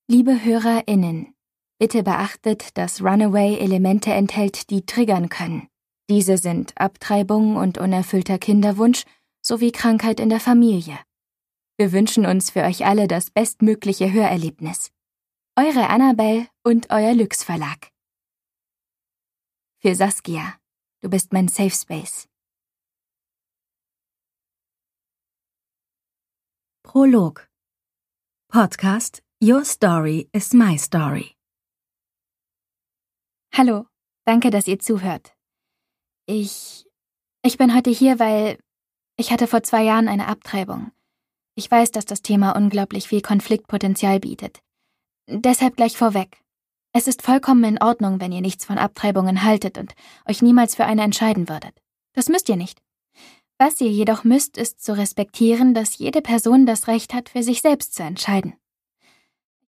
Liebe HörerInnen, bitte beachtet, dass Runaway Elemente enthält, die triggern können. Diese sind Abtreibung und unerfüllter Kinderwunsch sowie Krankheit in der Familie. Wir wünschen uns für euch alle das bestmögliche Hörerlebnis. Eure Annabelle und euer Lüx Verlag. Für Saskia, du bist mein Safe Space. Prolog. Podcast Your Story is My Story. Hallo, danke, dass ihr zuhört. Ich bin heute hier, weil ich hatte vor 2 Jahren eine Abtreibung. Ich weiß, dass das Thema unglaublich viel Konfliktpotenzial bietet. Deshalb gleich vorweg. Es ist vollkommen in Ordnung, wenn ihr nichts von Abtreibungen haltet und euch niemals für eine entscheiden würdet. Das müsst ihr nicht. Was ihr jedoch müsst, ist zu respektieren, dass jede Person das Recht hat, für sich selbst zu entscheiden.